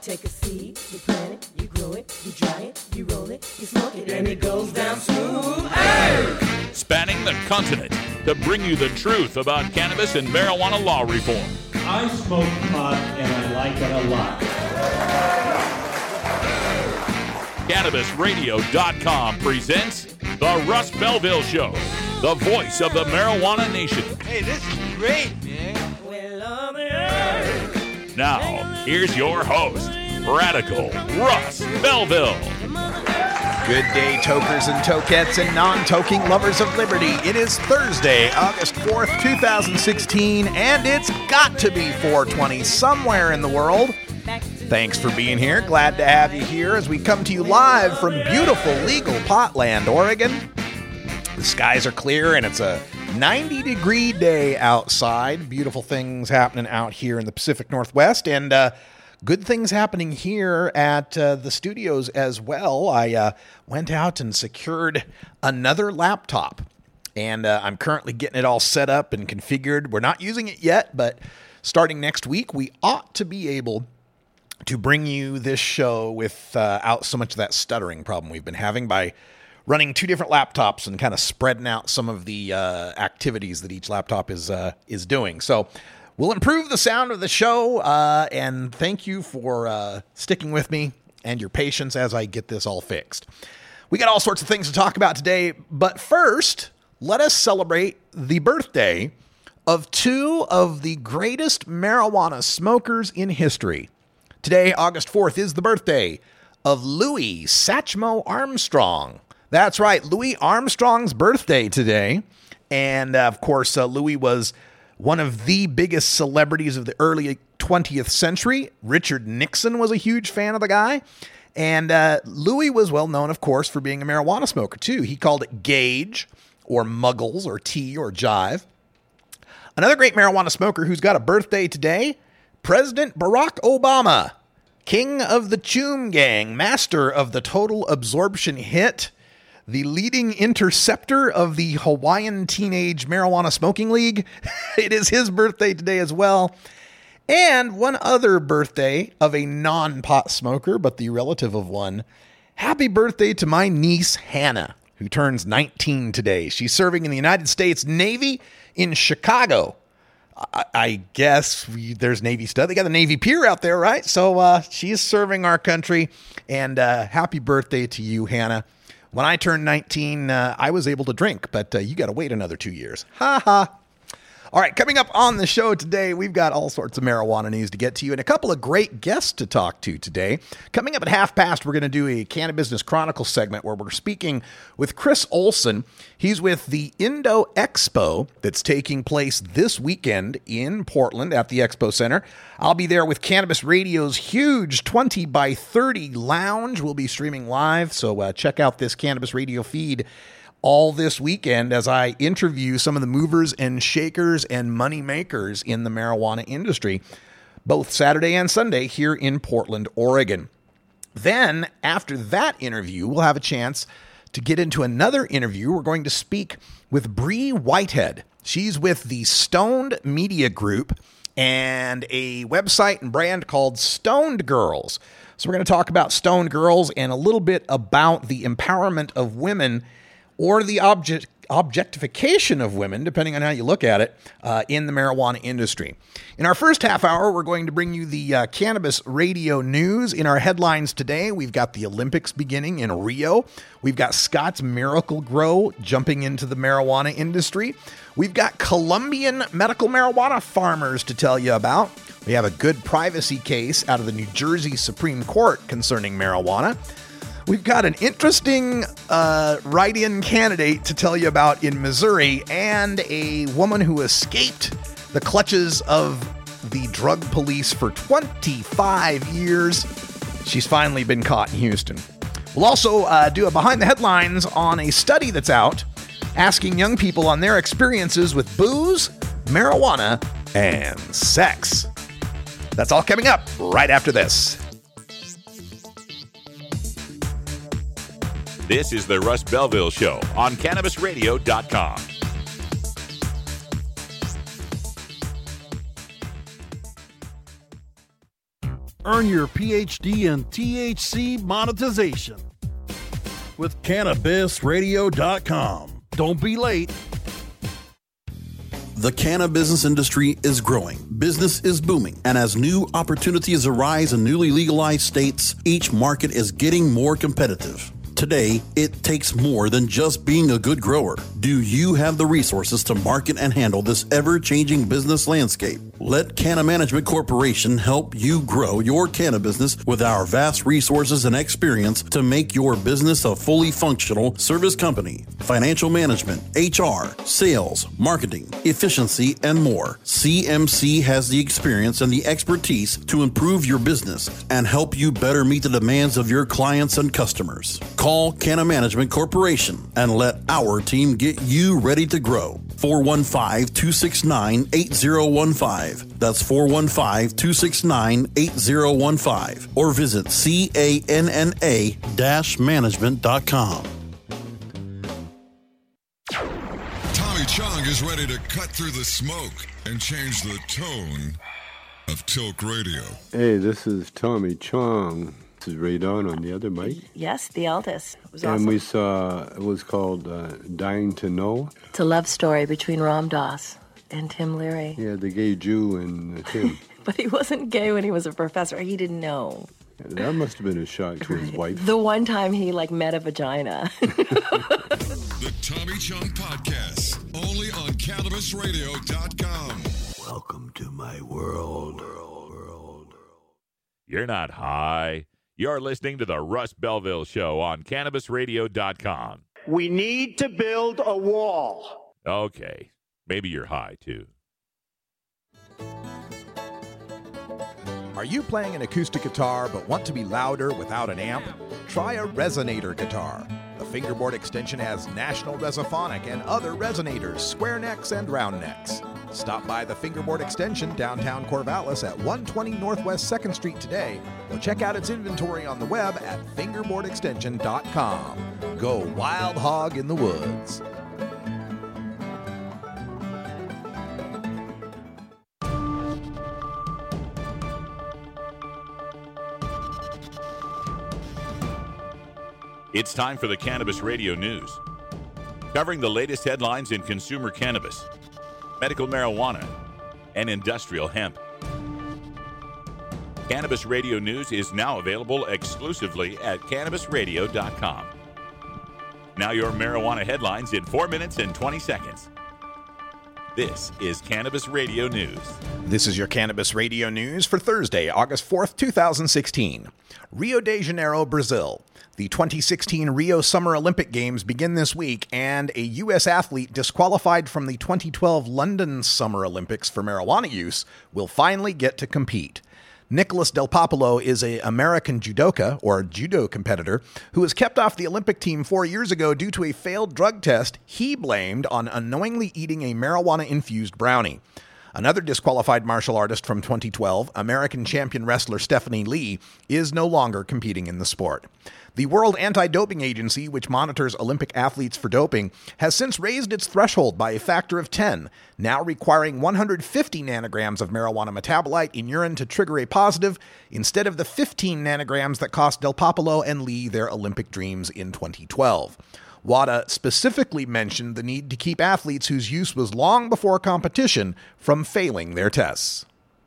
take a seed, you plant it, you grow it, you dry it, you roll it, you smoke it, and it goes down smooth. Hey! Spanning the continent to bring you the truth about cannabis and marijuana law reform. I smoke pot and I like it a lot. CannabisRadio.com presents The Russ Belville Show, the voice of the marijuana nation. Hey, this is great, man. Now, here's your host, Radical Russ Belville. Good day, tokers and tokettes and non-toking lovers of liberty. It is Thursday, August 4th, 2016, and it's got to be 420 somewhere in the world. Thanks for being here. Glad to have you here as we come to you live from beautiful legal Potland, Oregon. The skies are clear and it's a 90-degree day outside. Beautiful things happening out here in the Pacific Northwest, and good things happening here at the studios as well. I went out and secured another laptop, and I'm currently getting it all set up and configured. We're not using it yet, but starting next week, we ought to be able to bring you this show without so much of that stuttering problem we've been having by running two different laptops and kind of spreading out some of the activities that each laptop is doing. So we'll improve the sound of the show, and thank you for sticking with me and your patience as I get this all fixed. We got all sorts of things to talk about today, but first, let us celebrate the birthday of two of the greatest marijuana smokers in history. Today, August 4th, is the birthday of Louis Satchmo Armstrong. That's right, Louis Armstrong's birthday today. And, of course, Louis was one of the biggest celebrities of the early 20th century. Richard Nixon was a huge fan of the guy. And Louis was well known, of course, for being a marijuana smoker, too. He called it gauge or muggles or tea or jive. Another great marijuana smoker who's got a birthday today, President Barack Obama, king of the Choom Gang, master of the total absorption hit, the leading interceptor of the Hawaiian Teenage Marijuana Smoking League. It is his birthday today as well. And one other birthday of a non-pot smoker, but the relative of one. Happy birthday to my niece, Hannah, who turns 19 today. She's serving in the United States Navy in Chicago. I guess there's Navy stuff. They got the Navy Pier out there, right? So she's serving our country. And happy birthday to you, Hannah. When I turned 19, I was able to drink, but you got to wait another 2 years. Ha ha. All right, coming up on the show today, we've got all sorts of marijuana news to get to you and a couple of great guests to talk to today. Coming up at 12:30, we're going to do a Cannabusiness Chronicle segment where we're speaking with Chris Olson. He's with the Indo Expo that's taking place this weekend in Portland at the Expo Center. I'll be there with Cannabis Radio's huge 20 by 30 lounge. We'll be streaming live, so check out this Cannabis Radio feed all this weekend as I interview some of the movers and shakers and money makers in the marijuana industry, both Saturday and Sunday here in Portland, Oregon. Then, after that interview, we'll have a chance to get into another interview. We're going to speak with Bree Whitehead. She's with the Stoned Media Group and a website and brand called Stoned Girls. So we're going to talk about Stoned Girls and a little bit about the empowerment of women or the objectification of women, depending on how you look at it, in the marijuana industry. In our first half hour, we're going to bring you the Cannabis Radio news. In our headlines today, we've got the Olympics beginning in Rio. We've got Scott's Miracle Grow jumping into the marijuana industry. We've got Colombian medical marijuana farmers to tell you about. We have a good privacy case out of the New Jersey Supreme Court concerning marijuana. We've got an interesting write-in candidate to tell you about in Missouri and a woman who escaped the clutches of the drug police for 25 years. She's finally been caught in Houston. We'll also do a behind the headlines on a study that's out asking young people on their experiences with booze, marijuana, and sex. That's all coming up right after this. This is the Russ Belville Show on CannabisRadio.com. Earn your PhD in THC monetization with CannabisRadio.com. Don't be late. The cannabis industry is growing, business is booming, and as new opportunities arise in newly legalized states, each market is getting more competitive. Today, it takes more than just being a good grower. Do you have the resources to market and handle this ever-changing business landscape? Let Canna Management Corporation help you grow your canna business with our vast resources and experience to make your business a fully functional service company. Financial management, HR, sales, marketing, efficiency, and more. CMC has the experience and the expertise to improve your business and help you better meet the demands of your clients and customers. Call Canna Management Corporation and let our team get you ready to grow. 415-269-8015. That's 415-269-8015. Or visit canna-management.com. Tommy Chong is ready to cut through the smoke and change the tone of Tilk Radio. Hey, this is Tommy Chong. This is Ray Don on the other mic. Yes, the eldest. It was and awesome. we saw, it was called Dying to Know. It's a love story between Ram Dass and Tim Leary. Yeah, the gay Jew and Tim. But he wasn't gay when he was a professor. He didn't know. Yeah, that must have been a shock to his wife. The one time he, met a vagina. The Tommy Chong Podcast, only on CannabisRadio.com. Welcome to my world. You're not high. You're listening to the Russ Belville Show on CannabisRadio.com. We need to build a wall. Okay. Maybe you're high, too. Are you playing an acoustic guitar but want to be louder without an amp? Try a resonator guitar. The fingerboard extension has National Resophonic and other resonators, square necks and round necks. Stop by the Fingerboard Extension downtown Corvallis at 120 Northwest 2nd Street today, or check out its inventory on the web at fingerboardextension.com. Go wild hog in the woods. It's time for the Cannabis Radio News, covering the latest headlines in consumer cannabis, medical marijuana, and industrial hemp. Cannabis Radio News is now available exclusively at CannabisRadio.com. Now your marijuana headlines in 4 minutes and 20 seconds. This is Cannabis Radio News. This is your Cannabis Radio News for Thursday, August 4th, 2016. Rio de Janeiro, Brazil. The 2016 Rio Summer Olympic Games begin this week, and a U.S. athlete disqualified from the 2012 London Summer Olympics for marijuana use will finally get to compete. Nicholas Del Popolo is an American judoka, or judo competitor, who was kept off the Olympic team 4 years ago due to a failed drug test he blamed on unknowingly eating a marijuana-infused brownie. Another disqualified martial artist from 2012, American champion wrestler Stephanie Lee, is no longer competing in the sport. The World Anti-Doping Agency, which monitors Olympic athletes for doping, has since raised its threshold by a factor of 10, now requiring 150 nanograms of marijuana metabolite in urine to trigger a positive, instead of the 15 nanograms that cost Del Popolo and Lee their Olympic dreams in 2012. WADA specifically mentioned the need to keep athletes whose use was long before competition from failing their tests.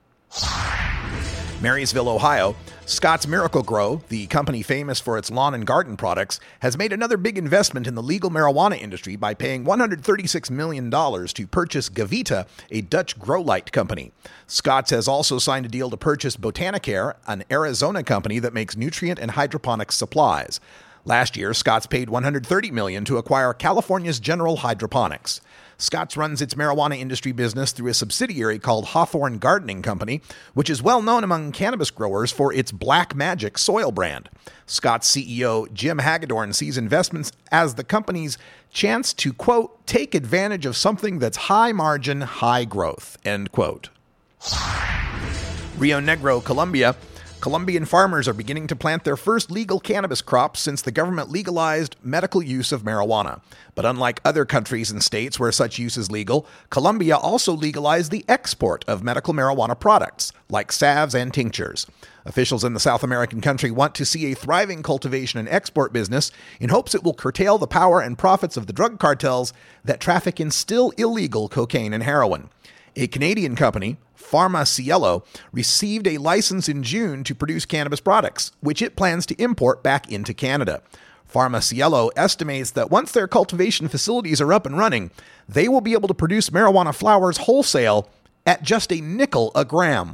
Marysville, Ohio. Scott's Miracle-Gro, the company famous for its lawn and garden products, has made another big investment in the legal marijuana industry by paying $136 million to purchase Gavita, a Dutch grow light company. Scott's has also signed a deal to purchase Botanicare, an Arizona company that makes nutrient and hydroponics supplies. Last year, Scott's paid $130 million to acquire California's General Hydroponics. Scott's runs its marijuana industry business through a subsidiary called Hawthorne Gardening Company, which is well known among cannabis growers for its Black Magic soil brand. Scott's CEO Jim Hagedorn sees investments as the company's chance to, quote, take advantage of something that's high margin, high growth, end quote. Rio Negro, Colombia. Colombian farmers are beginning to plant their first legal cannabis crops since the government legalized medical use of marijuana. But unlike other countries and states where such use is legal, Colombia also legalized the export of medical marijuana products, like salves and tinctures. Officials in the South American country want to see a thriving cultivation and export business in hopes it will curtail the power and profits of the drug cartels that traffic in still illegal cocaine and heroin. A Canadian company, PharmaCielo, received a license in June to produce cannabis products, which it plans to import back into Canada. PharmaCielo estimates that once their cultivation facilities are up and running, they will be able to produce marijuana flowers wholesale at just a nickel a gram.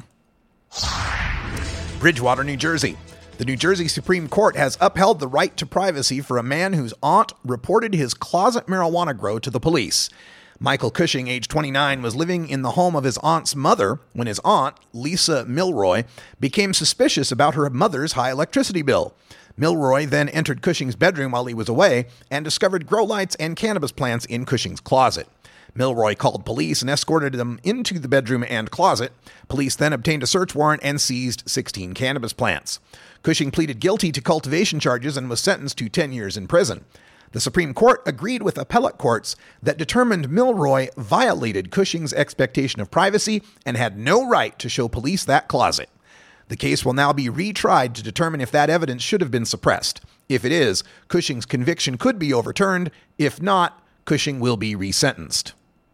Bridgewater, New Jersey. The New Jersey Supreme Court has upheld the right to privacy for a man whose aunt reported his closet marijuana grow to the police. Michael Cushing, age 29, was living in the home of his aunt's mother when his aunt, Lisa Milroy, became suspicious about her mother's high electricity bill. Milroy then entered Cushing's bedroom while he was away and discovered grow lights and cannabis plants in Cushing's closet. Milroy called police and escorted them into the bedroom and closet. Police then obtained a search warrant and seized 16 cannabis plants. Cushing pleaded guilty to cultivation charges and was sentenced to 10 years in prison. The Supreme Court agreed with appellate courts that determined Milroy violated Cushing's expectation of privacy and had no right to show police that closet. The case will now be retried to determine if that evidence should have been suppressed. If it is, Cushing's conviction could be overturned. If not, Cushing will be resentenced.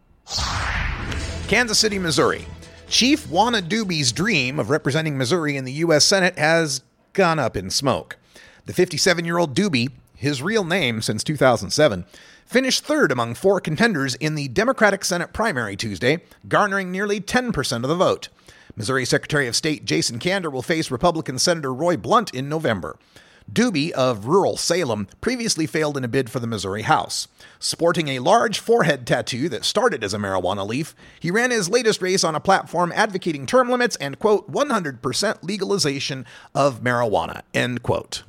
Kansas City, Missouri. Chief Juana Doobie's dream of representing Missouri in the U.S. Senate has gone up in smoke. The 57-year-old Doobie, his real name since 2007, finished third among 4 contenders in the Democratic Senate primary Tuesday, garnering nearly 10% of the vote. Missouri Secretary of State Jason Kander will face Republican Senator Roy Blunt in November. Doobie of rural Salem previously failed in a bid for the Missouri House. Sporting a large forehead tattoo that started as a marijuana leaf, he ran his latest race on a platform advocating term limits and, quote, 100% legalization of marijuana, end quote.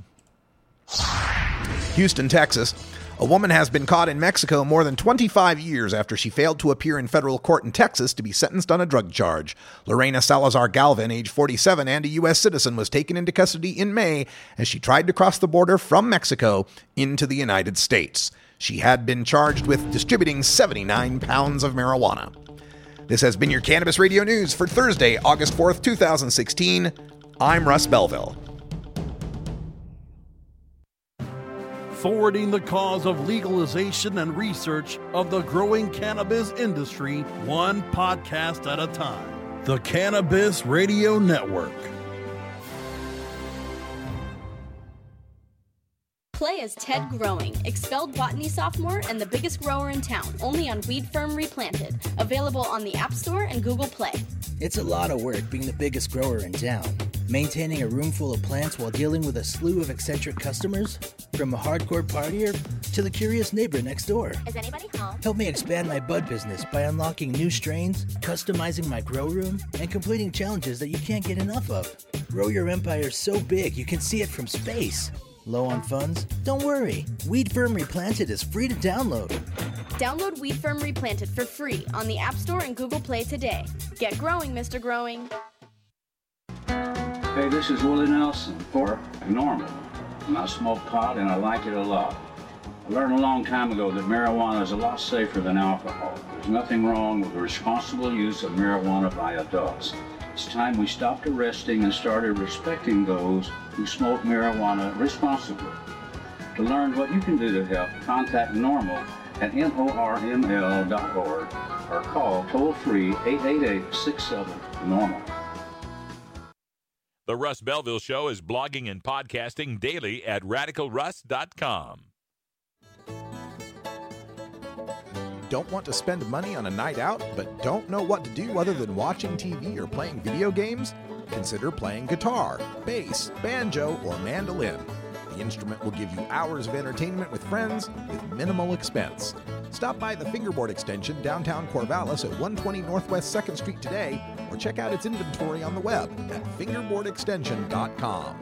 Houston, Texas. A woman has been caught in Mexico more than 25 years after she failed to appear in federal court in Texas to be sentenced on a drug charge. Lorena Salazar Galvin, age 47 and a U.S. citizen, was taken into custody in May as she tried to cross the border from Mexico into the United States. She had been charged with distributing 79 pounds of marijuana. This has been your Cannabis Radio News for Thursday, August 4th, 2016. I'm Russ Belville. Forwarding the cause of legalization and research of the growing cannabis industry, one podcast at a time. The Cannabis Radio Network. Play as Ted Growing, expelled botany sophomore and the biggest grower in town, only on Weed Firm Replanted. Available on the App Store and Google Play. It's a lot of work being the biggest grower in town. Maintaining a room full of plants while dealing with a slew of eccentric customers? From a hardcore partier to the curious neighbor next door. Is anybody home? Help me expand my bud business by unlocking new strains, customizing my grow room, and completing challenges that you can't get enough of. Grow your empire so big you can see it from space. Low on funds? Don't worry. Weed Firm Replanted is free to download. Download Weed Firm Replanted for free on the App Store and Google Play today. Get growing, Mr. Growing. Hey, this is Willie Nelson, or Normal. And I smoke pot and I like it a lot. I learned a long time ago that marijuana is a lot safer than alcohol. There's nothing wrong with the responsible use of marijuana by adults. It's time we stopped arresting and started respecting those who smoke marijuana responsibly. To learn what you can do to help, contact Normal at norml.org or call toll-free 888-67-NORMAL. The Russ Belville Show is blogging and podcasting daily at RadicalRuss.com. Don't want to spend money on a night out, but don't know what to do other than watching TV or playing video games? Consider playing guitar, bass, banjo, or mandolin. The instrument will give you hours of entertainment with friends with minimal expense. Stop by the Fingerboard Extension downtown Corvallis at 120 Northwest 2nd Street today, or check out its inventory on the web at fingerboardextension.com.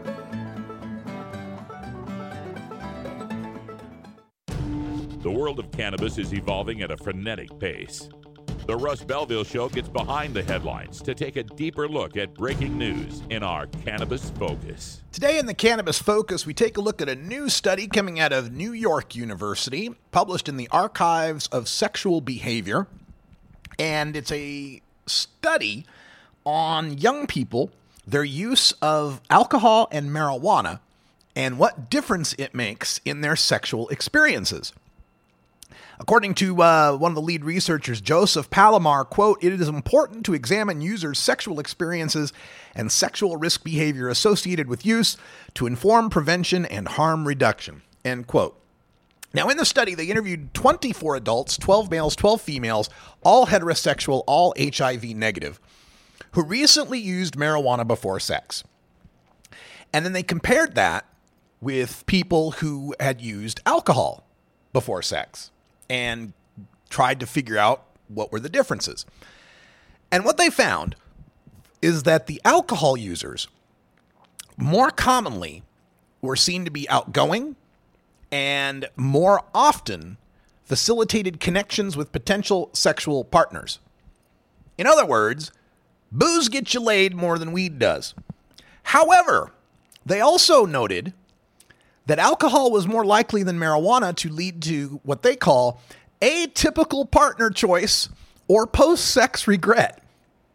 The world of cannabis is evolving at a frenetic pace. The The Russ Belville Show gets behind the headlines to take a deeper look at breaking news in our Cannabis Focus. Today in the Cannabis Focus, we take a look at a new study coming out of New York University, published in the Archives of Sexual Behavior. And it's a study on young people, their use of alcohol and marijuana, and what difference it makes in their sexual experiences. According to one of the lead researchers, Joseph Palomar, quote, "It is important to examine users' sexual experiences and sexual risk behavior associated with use to inform prevention and harm reduction," end quote. Now, in the study, they interviewed 24 adults, 12 males, 12 females, all heterosexual, all HIV negative, who recently used marijuana before sex. And then they compared that with people who had used alcohol before sex and tried to figure out what were the differences. And what they found is that the alcohol users more commonly were seen to be outgoing and more often facilitated connections with potential sexual partners. In other words, booze gets you laid more than weed does. However, they also noted that alcohol was more likely than marijuana to lead to what they call atypical partner choice or post-sex regret.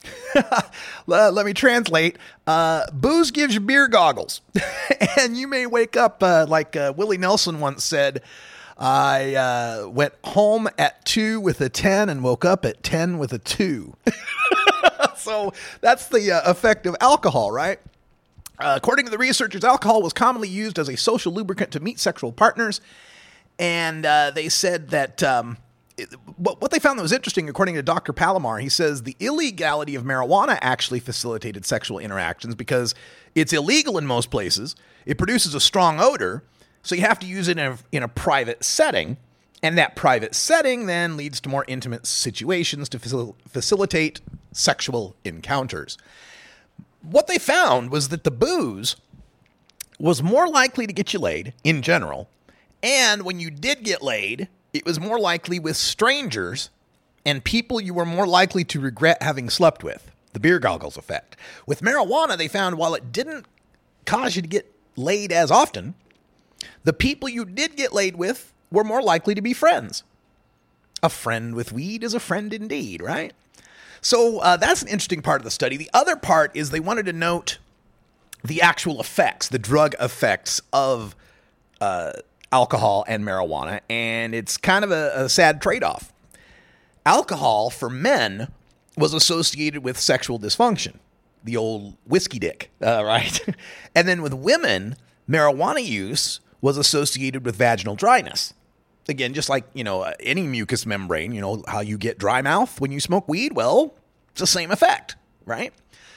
Let me translate. Booze gives you beer goggles. And you may wake up like Willie Nelson once said, I went home at 2 with a 10 and woke up at 10 with a 2. So that's the effect of alcohol, right? According to the researchers, alcohol was commonly used as a social lubricant to meet sexual partners. And they said that what they found that was interesting, according to Dr. Palomar, he says the illegality of marijuana actually facilitated sexual interactions because it's illegal in most places. It produces a strong odor, so you have to use it in a private setting. And that private setting then leads to more intimate situations to facilitate sexual encounters. What they found was that the booze was more likely to get you laid in general. And when you did get laid, it was more likely with strangers and people you were more likely to regret having slept with. The beer goggles effect. With marijuana, they found while it didn't cause you to get laid as often, the people you did get laid with were more likely to be friends. A friend with weed is a friend indeed, right? So that's an interesting part of the study. The other part is they wanted to note the actual effects, the drug effects of alcohol and marijuana, and it's kind of a sad trade-off. Alcohol for men was associated with sexual dysfunction, the old whiskey dick, right? And then with women, marijuana use was associated with vaginal dryness. Again, just like, any mucous membrane, how you get dry mouth when you smoke weed, well, it's the same effect, right?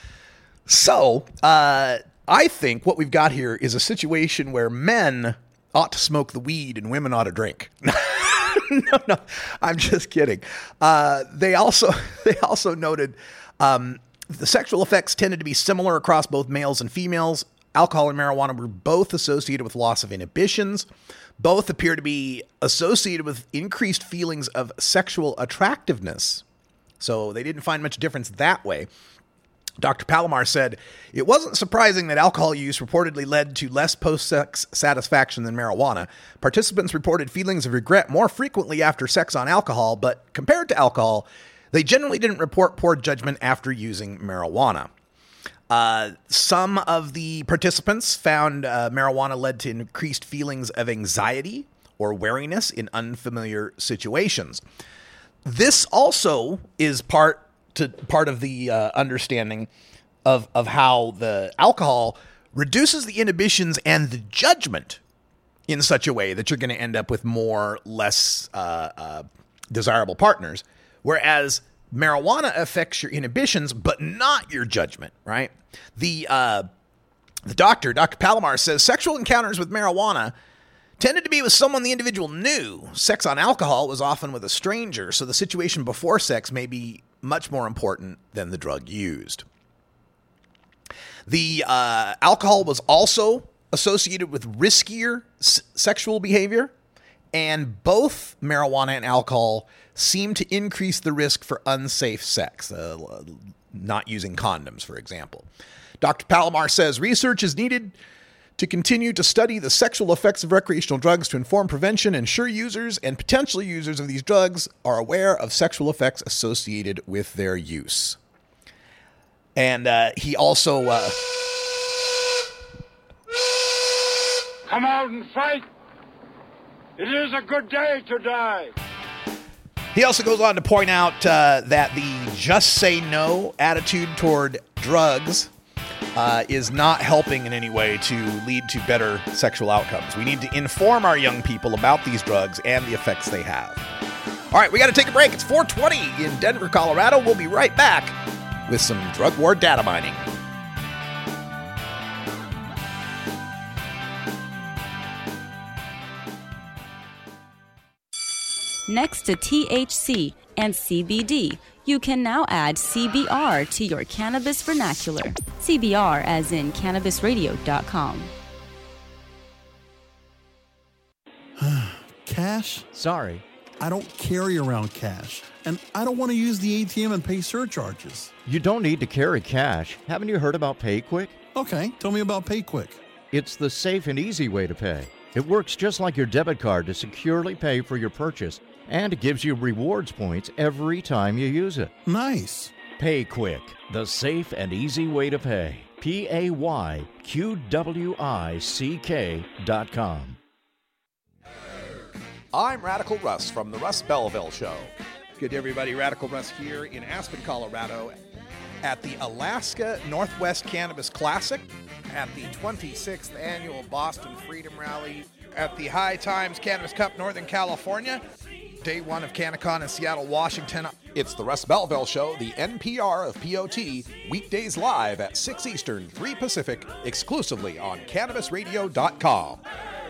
So, I think what we've got here is a situation where men ought to smoke the weed and women ought to drink. No, I'm just kidding. They also noted the sexual effects tended to be similar across both males and females. Alcohol and marijuana were both associated with loss of inhibitions. Both appear to be associated with increased feelings of sexual attractiveness. So they didn't find much difference that way. Dr. Palomar said, it wasn't surprising that alcohol use reportedly led to less post-sex satisfaction than marijuana. Participants reported feelings of regret more frequently after sex on alcohol, but compared to alcohol, they generally didn't report poor judgment after using marijuana. Some of the participants found marijuana led to increased feelings of anxiety or wariness in unfamiliar situations. This also is part of the understanding of how the alcohol reduces the inhibitions and the judgment in such a way that you're going to end up with less desirable partners, whereas marijuana affects your inhibitions, but not your judgment, right? The Dr. Palomar says sexual encounters with marijuana tended to be with someone the individual knew. Sex on alcohol was often with a stranger, so the situation before sex may be much more important than the drug used. The alcohol was also associated with riskier sexual behavior And both marijuana and alcohol seem to increase the risk for unsafe sex, not using condoms, for example. Dr. Palomar says research is needed to continue to study the sexual effects of recreational drugs to inform prevention, ensure users and potential users of these drugs are aware of sexual effects associated with their use. And he also... Come out and fight! It is a good day to die! He also goes on to point out that the just say no attitude toward drugs is not helping in any way to lead to better sexual outcomes. We need to inform our young people about these drugs and the effects they have. All right, we got to take a break. It's 4:20 in Denver, Colorado. We'll be right back with some drug war data mining. Next to THC and CBD, you can now add CBR to your cannabis vernacular. CBR as in CannabisRadio.com. Cash? Sorry. I don't carry around cash, and I don't want to use the ATM and pay surcharges. You don't need to carry cash. Haven't you heard about PayQuick? Okay, tell me about PayQuick. It's the safe and easy way to pay. It works just like your debit card to securely pay for your purchase, and it gives you rewards points every time you use it. Nice. PayQuick, the safe and easy way to pay. PayQuick.com. I'm Radical Russ from the Russ Belville Show. Good day, everybody. Radical Russ here in Aspen, Colorado at the Alaska Northwest Cannabis Classic, at the 26th Annual Boston Freedom Rally, at the High Times Cannabis Cup Northern California, Day 1 of CannaCon in Seattle, Washington. It's the Russ Belville Show, the NPR of POT, weekdays live at 6 Eastern, 3 Pacific, exclusively on CannabisRadio.com.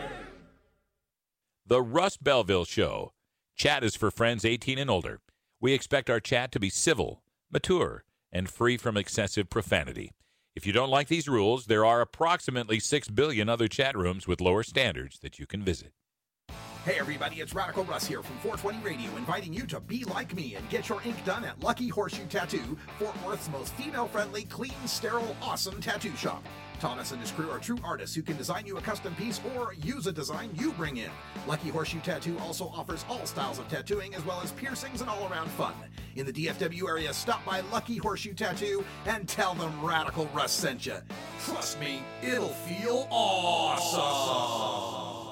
The Russ Belville Show. Chat is for friends 18 and older. We expect our chat to be civil, mature, and free from excessive profanity. If you don't like these rules, there are approximately 6 billion other chat rooms with lower standards that you can visit. Hey everybody, it's Radical Russ here from 420 Radio, inviting you to be like me and get your ink done at Lucky Horseshoe Tattoo, Fort Worth's most female-friendly, clean, sterile, awesome tattoo shop. Thomas and his crew are true artists who can design you a custom piece or use a design you bring in. Lucky Horseshoe Tattoo also offers all styles of tattooing as well as piercings and all-around fun. In the DFW area, stop by Lucky Horseshoe Tattoo and tell them Radical Russ sent you. Trust me, it'll feel awesome.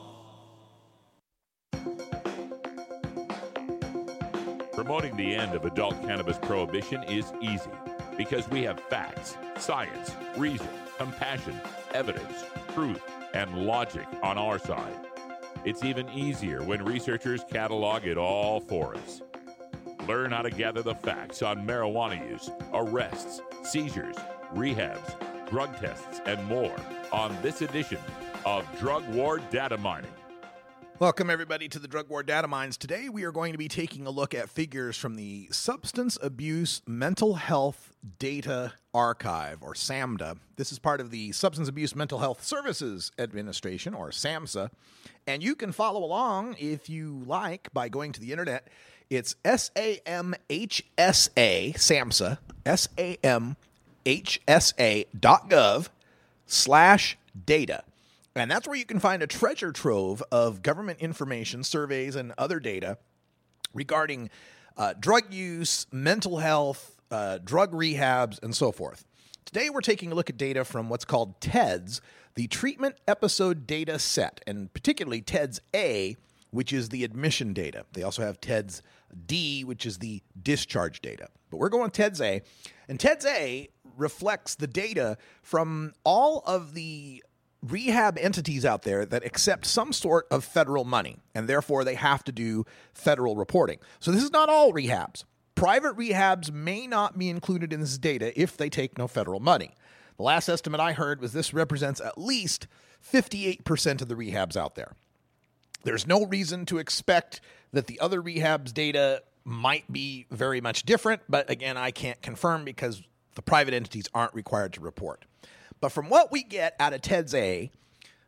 Promoting the end of adult cannabis prohibition is easy because we have facts, science, reason, compassion, evidence, truth, and logic on our side. It's even easier when researchers catalog it all for us. Learn how to gather the facts on marijuana use, arrests, seizures, rehabs, drug tests, and more on this edition of Drug War Data Mining. Welcome, everybody, to the Drug War Data Mines. Today, we are going to be taking a look at figures from the Substance Abuse Mental Health Data Archive, or SAMDA. This is part of the Substance Abuse Mental Health Services Administration, or SAMHSA. And you can follow along, if you like, by going to the internet. It's SAMHSA, SAMHSA, SAMHSA.gov/data. And that's where you can find a treasure trove of government information, surveys, and other data regarding drug use, mental health, drug rehabs, and so forth. Today, we're taking a look at data from what's called TEDS, the Treatment Episode Data Set, and particularly TEDS A, which is the admission data. They also have TEDS D, which is the discharge data. But we're going TEDS A. And TEDS A reflects the data from all of the rehab entities out there that accept some sort of federal money, and therefore they have to do federal reporting. So this is not all rehabs. Private rehabs may not be included in this data if they take no federal money. The last estimate I heard was this represents at least 58% of the rehabs out there. There's no reason to expect that the other rehabs data might be very much different, but again, I can't confirm because the private entities aren't required to report. But from what we get out of TEDS A,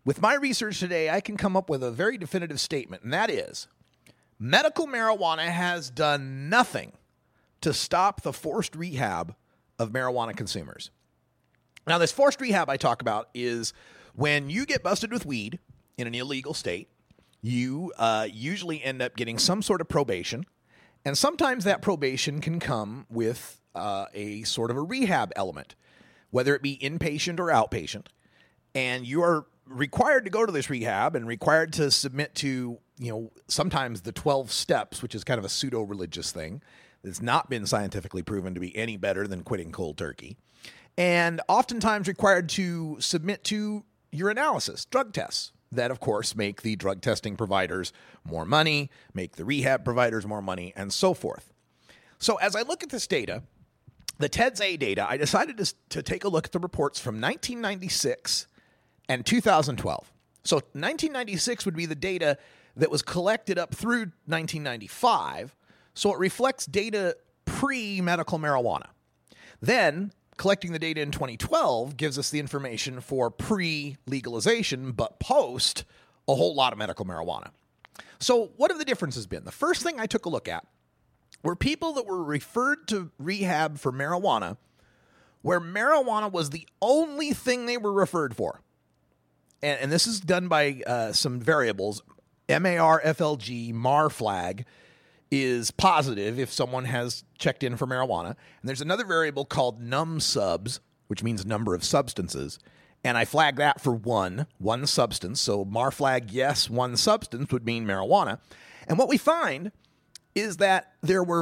With my research today, I can come up with a very definitive statement, and that is medical marijuana has done nothing to stop the forced rehab of marijuana consumers. Now, this forced rehab I talk about is when you get busted with weed in an illegal state, you usually end up getting some sort of probation, and sometimes that probation can come with a sort of a rehab element, whether it be inpatient or outpatient, and you are required to go to this rehab and required to submit to, sometimes the 12 steps, which is kind of a pseudo-religious thing that's not been scientifically proven to be any better than quitting cold turkey, and oftentimes required to submit to urinalysis, drug tests, that, of course, make the drug testing providers more money, make the rehab providers more money, and so forth. So as I look at this data, the TEDS-A data, I decided to take a look at the reports from 1996 and 2012. So 1996 would be the data that was collected up through 1995, so it reflects data pre-medical marijuana. Then, collecting the data in 2012 gives us the information for pre-legalization, but post a whole lot of medical marijuana. So what have the differences been? The first thing I took a look at were people that were referred to rehab for marijuana where marijuana was the only thing they were referred for. And this is done by some variables. MARFLG, MAR flag, is positive if someone has checked in for marijuana. And there's another variable called num subs, which means number of substances. And I flag that for one substance. So MAR flag, yes, one substance would mean marijuana. And what we find is that there were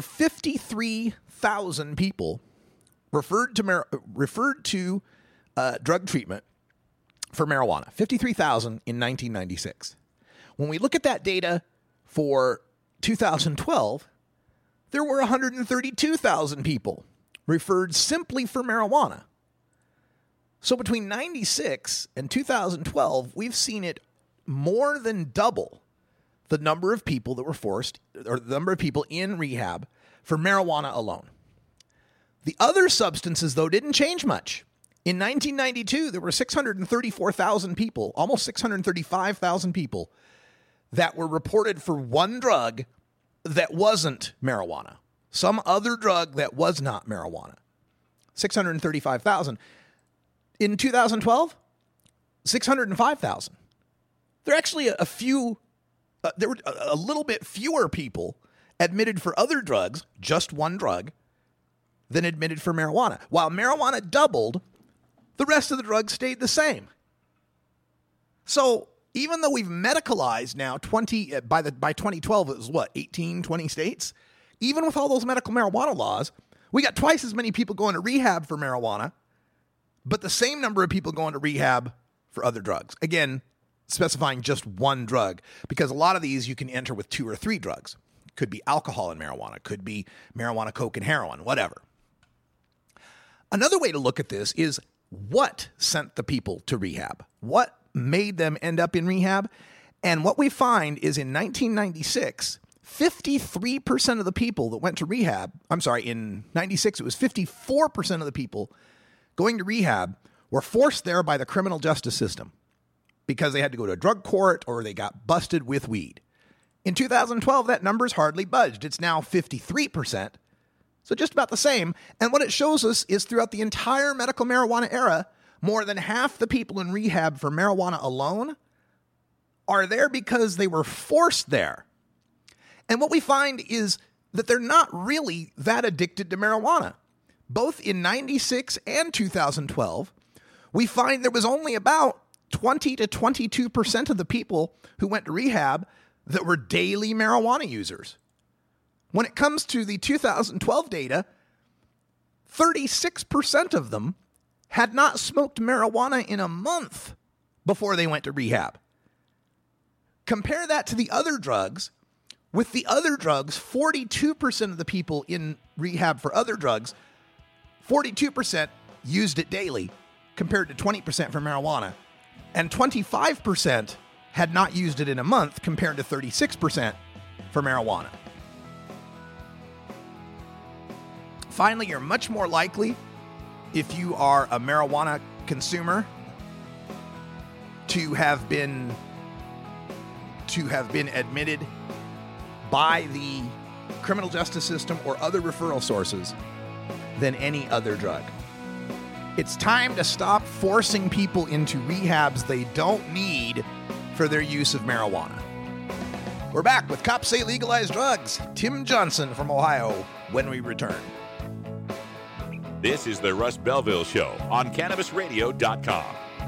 53,000 people referred to drug treatment for marijuana, 53,000 in 1996. When we look at that data for 2012, there were 132,000 people referred simply for marijuana. So between 96 and 2012, we've seen it more than double the number of people that were forced, or the number of people in rehab for marijuana alone. The other substances, though, didn't change much. In 1992, there were 634,000 people, almost 635,000 people, that were reported for one drug that wasn't marijuana. Some other drug that was not marijuana. 635,000. In 2012, 605,000. There are actually there were a little bit fewer people admitted for other drugs, just one drug, than admitted for marijuana. While marijuana doubled, the rest of the drugs stayed the same. So even though we've medicalized now by 2012, it was 18, 20 states? Even with all those medical marijuana laws, we got twice as many people going to rehab for marijuana, but the same number of people going to rehab for other drugs. Again, specifying just one drug, because a lot of these you can enter with 2 or 3 drugs. Could be alcohol and marijuana, could be marijuana, coke, and heroin, whatever. Another way to look at this is what sent the people to rehab? What made them end up in rehab? And what we find is in 1996, 53% of the people that went to rehab, in 96, it was 54% of the people going to rehab were forced there by the criminal justice system because they had to go to a drug court or they got busted with weed. In 2012, that number's hardly budged. It's now 53%. So just about the same. And what it shows us is throughout the entire medical marijuana era, more than half the people in rehab for marijuana alone are there because they were forced there. And what we find is that they're not really that addicted to marijuana. Both in 96 and 2012, we find there was only about 20 to 22% of the people who went to rehab that were daily marijuana users. When it comes to the 2012 data, 36% of them had not smoked marijuana in a month before they went to rehab. Compare that to the other drugs. With the other drugs, 42% of the people in rehab for other drugs, 42% used it daily, compared to 20% for marijuana. And 25% had not used it in a month, compared to 36% for marijuana. Finally, you're much more likely, if you are a marijuana consumer, to have been admitted by the criminal justice system or other referral sources than any other drug. It's time to stop forcing people into rehabs they don't need for their use of marijuana. We're back with Cops Say Legalize Drugs. Tim Johnson from Ohio when we return. This is the Russ Belville Show on CannabisRadio.com.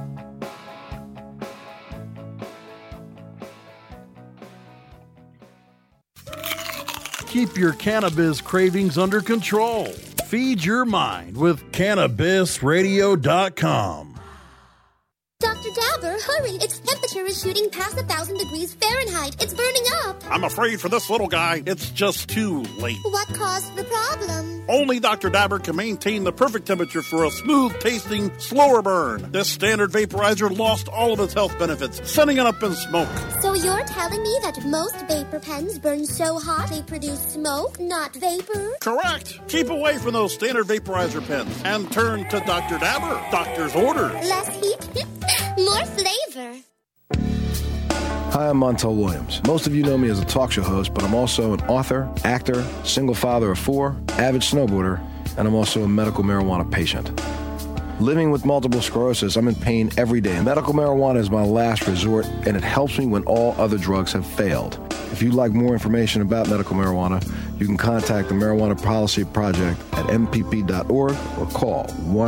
Keep your cannabis cravings under control. Feed your mind with CannabisRadio.com. Dr. Dabber, hurry! Its temperature is shooting past 1,000 degrees Fahrenheit. It's burning up. I'm afraid for this little guy, it's just too late. What caused the problem? Only Dr. Dabber can maintain the perfect temperature for a smooth-tasting, slower burn. This standard vaporizer lost all of its health benefits, sending it up in smoke. So you're telling me that most vapor pens burn so hot they produce smoke, not vapor? Correct. Keep away from those standard vaporizer pens and turn to Dr. Dabber. Doctor's orders. Less heat, more flavor. Hi, I'm Montel Williams. Most of you know me as a talk show host, but I'm also an author, actor, single father of 4, avid snowboarder, and I'm also a medical marijuana patient. Living with multiple sclerosis, I'm in pain every day. Medical marijuana is my last resort, and it helps me when all other drugs have failed. If you'd like more information about medical marijuana, you can contact the Marijuana Policy Project at mpp.org or call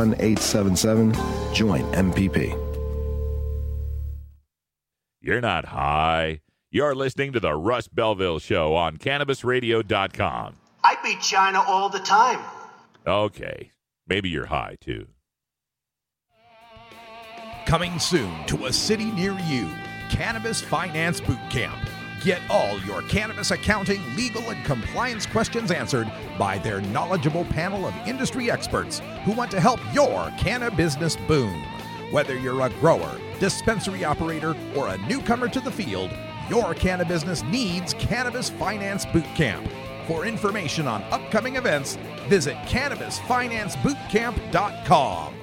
1-877-JOIN-MPP. You're not high. You're listening to the Russ Belville Show on CannabisRadio.com. I beat China all the time. Okay. Maybe you're high, too. Coming soon to a city near you, Cannabis Finance Boot Camp. Get all your cannabis accounting, legal, and compliance questions answered by their knowledgeable panel of industry experts who want to help your cannabis boom. Whether you're a grower, dispensary operator, or a newcomer to the field, your cannabis needs Cannabis Finance Boot Camp. For information on upcoming events, visit CannabisFinanceBootCamp.com.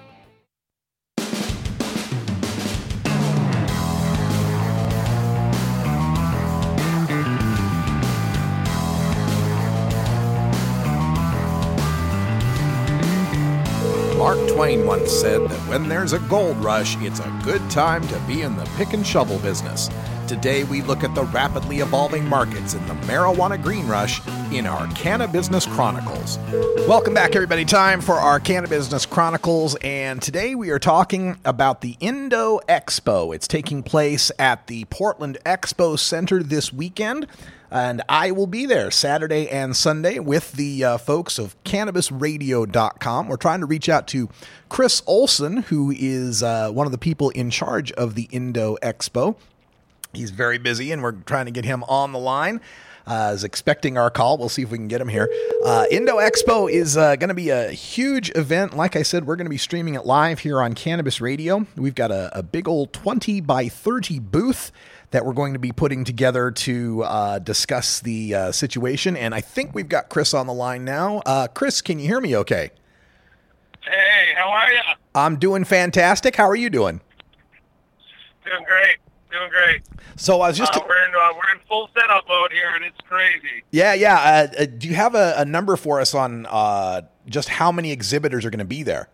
Mark Twain once said that when there's a gold rush, it's a good time to be in the pick and shovel business. Today, we look at the rapidly evolving markets in the marijuana green rush in our Cannabusiness Chronicles. Welcome back, everybody. Time for our Cannabusiness Chronicles, and today we are talking about the Indo Expo. It's taking place at the Portland Expo Center this weekend, and I will be there Saturday and Sunday with the folks of CannabisRadio.com. We're trying to reach out to Chris Olson, who is one of the people in charge of the Indo Expo. He's very busy, and we're trying to get him on the line. Is expecting our call. We'll see if we can get him here. Indo Expo is going to be a huge event. Like I said, we're going to be streaming it live here on Cannabis Radio. We've got a big old 20 by 30 booth that we're going to be putting together to discuss the situation. And I think we've got Chris on the line now. Chris, can you hear me okay? Hey, how are you? I'm doing fantastic. How are you doing? Doing great. Doing great. So I was just we're in full setup mode here, and it's crazy. Yeah. Do you have a number for us on just how many exhibitors are going to be there?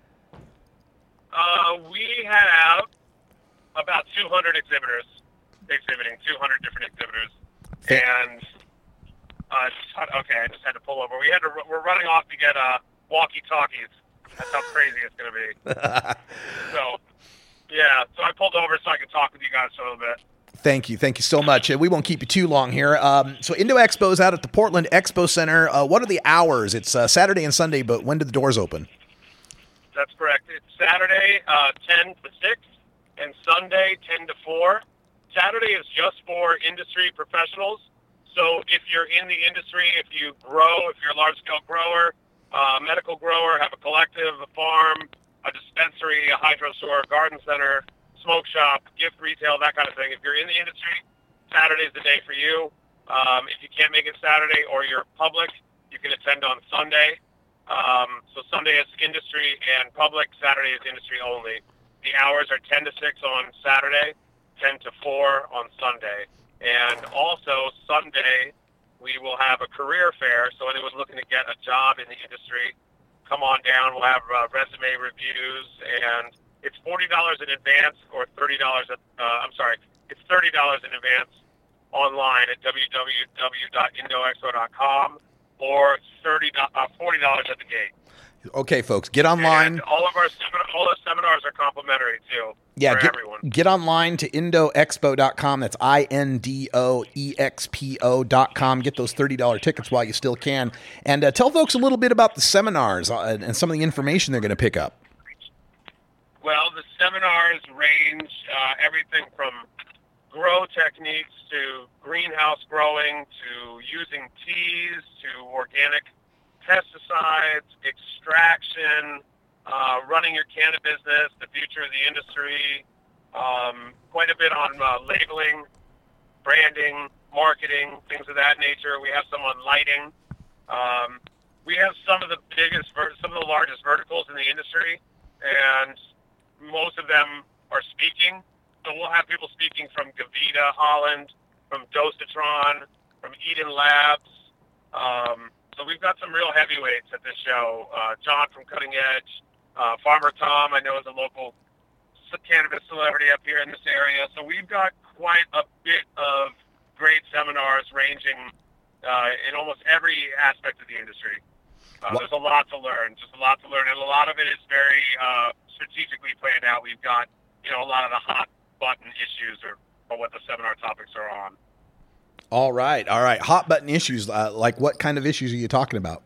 We have about 200 exhibitors exhibiting, 200 different exhibitors, and okay, I just had to pull over. We're running off to get walkie-talkies. That's how crazy it's going to be. So. Yeah, so I pulled over so I could talk with you guys for a little bit. Thank you so much. We won't keep you too long here. So Indo Expo is out at the Portland Expo Center. What are the hours? It's Saturday and Sunday, but when do the doors open? That's correct. It's Saturday 10 to 6 and Sunday 10 to 4. Saturday is just for industry professionals. So if you're in the industry, if you grow, if you're a large-scale grower, medical grower, have a collective, a farm, a dispensary, a hydro store, a garden center, smoke shop, gift retail, that kind of thing. If you're in the industry, Saturday is the day for you. If you can't make it Saturday or you're public, you can attend on Sunday. So Sunday is industry and public. Saturday is industry only. The hours are 10 to 6 on Saturday, 10 to 4 on Sunday. And also Sunday, we will have a career fair. So anyone looking to get a job in the industry, come on down. We'll have resume reviews, and it's $40 in advance or $30 it's $30 in advance online at www.indoexpo.com, or $40 at the gate. Okay, folks, get online. And all the seminars are complimentary too. Yeah, for everyone. Get online to indoexpo.com. That's INDOEXPO.com. Get those $30 tickets while you still can. And tell folks a little bit about the seminars and some of the information they're going to pick up. Well, the seminars range everything from grow techniques to greenhouse growing to using teas to organic pesticides, extraction, running your cannabis business, the future of the industry, quite a bit on labeling, branding, marketing, things of that nature. We have some on lighting. We have some of the largest verticals in the industry, and most of them are speaking. So we'll have people speaking from Gavita, Holland, from Dosatron, from Eden Labs. So we've got some real heavyweights at this show. John from Cutting Edge, Farmer Tom, I know, is a local cannabis celebrity up here in this area. So we've got quite a bit of great seminars ranging in almost every aspect of the industry. There's a lot to learn, just a lot to learn. And a lot of it is very strategically planned out. We've got, a lot of the hot button issues or what the seminar topics are on. All right. Hot button issues. Like what kind of issues are you talking about?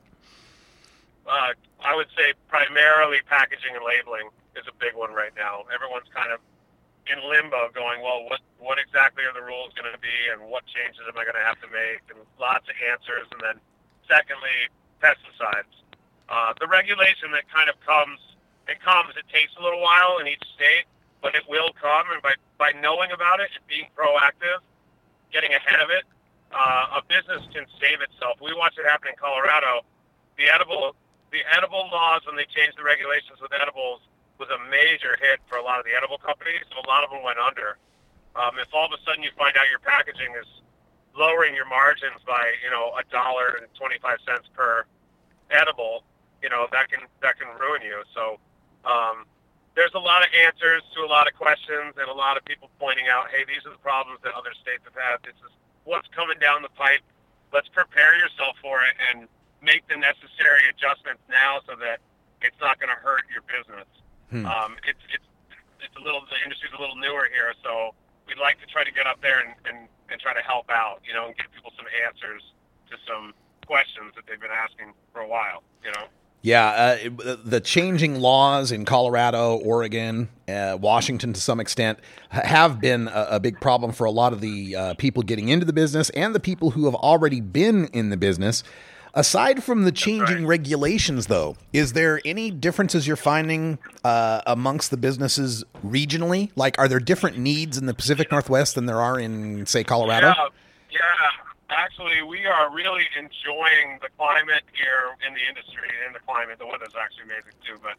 I would say primarily packaging and labeling is a big one right now. Everyone's kind of in limbo going, well, what exactly are the rules going to be and what changes am I going to have to make? And lots of answers. And then secondly, pesticides. The regulation that kind of comes, it takes a little while in each state, but it will come. And by knowing about it and being proactive, getting ahead of it, a business can save itself. We watched it happen in Colorado. The edible laws, when they changed the regulations with edibles, was a major hit for a lot of the edible companies. So a lot of them went under. If all of a sudden you find out your packaging is lowering your margins by $1.25 per edible, that can ruin you. So there's a lot of answers to a lot of questions, and a lot of people pointing out, hey, these are the problems that other states have had. This is what's coming down the pipe. Let's prepare yourself for it and make the necessary adjustments now so that it's not going to hurt your business. It's a little, the industry's a little newer here, so we'd like to try to get up there and try to help out, and give people some answers to some questions that they've been asking for a while, Yeah, the changing laws in Colorado, Oregon, Washington to some extent have been a big problem for a lot of the people getting into the business and the people who have already been in the business. Aside from the changing regulations, though, is there any differences you're finding amongst the businesses regionally? Like, are there different needs in the Pacific Northwest than there are in, say, Colorado? Yeah. Actually, we are really enjoying the climate here in the industry. The weather's actually amazing too. But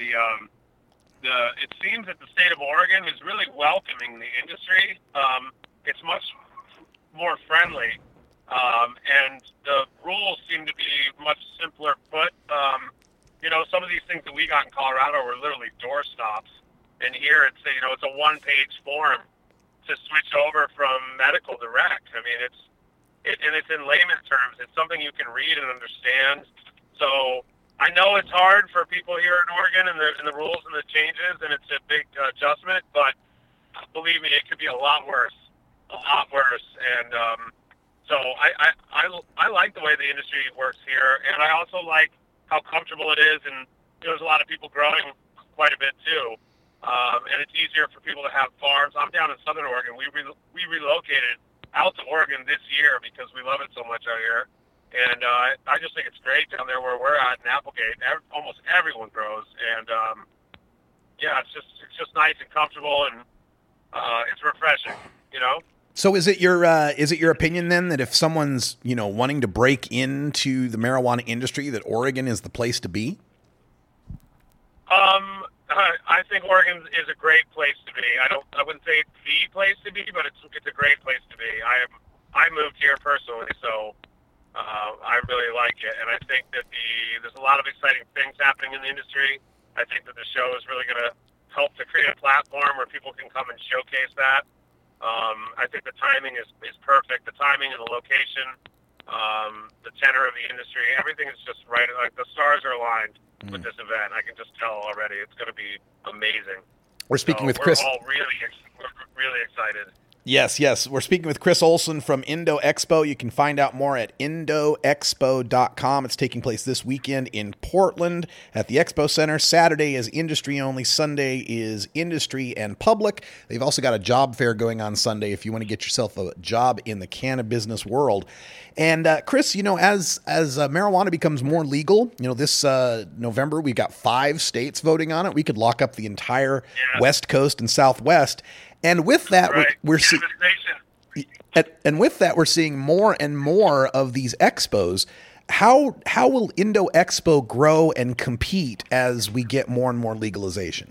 it seems that the state of Oregon is really welcoming the industry. It's much more friendly, and the rules seem to be much simpler put. Some of these things that we got in Colorado were literally doorstops, and here it's a one-page form to switch over from medical to rec. I mean, it's in layman's terms. It's something you can read and understand. So I know it's hard for people here in Oregon and the rules and the changes, and it's a big adjustment, but believe me, it could be a lot worse. And so I like the way the industry works here, and I also like how comfortable it is, and there's a lot of people growing quite a bit too. And it's easier for people to have farms. I'm down in Southern Oregon. We relocated out to Oregon this year because we love it so much out here. And I just think it's great down there where we're at in Applegate. Almost everyone grows. And, it's just nice and comfortable, and it's refreshing, So is it your opinion then that if someone's, wanting to break into the marijuana industry, that Oregon is the place to be? I I think Oregon is a great place to be. I wouldn't say it's the place to be, but it's a great place to be. I moved here personally, so I really like it, and I think that there's a lot of exciting things happening in the industry. I think that the show is really going to help to create a platform where people can come and showcase that. I think the timing is perfect. The timing and the location, the tenor of the industry, everything is just right. Like the stars are aligned with this event. I can just tell already. It's going to be amazing. We're speaking with Chris. We're all really excited. Yes. We're speaking with Chris Olson from Indo Expo. You can find out more at indoexpo.com. It's taking place this weekend in Portland at the Expo Center. Saturday is industry only. Sunday is industry and public. They've also got a job fair going on Sunday if you want to get yourself a job in the cannabis world. And Chris, as marijuana becomes more legal, this November we've got 5 states voting on it. We could lock up the entire West Coast and Southwest. And with that, we're seeing, and with that, we're seeing more and more of these expos. How will Indo Expo grow and compete as we get more and more legalization?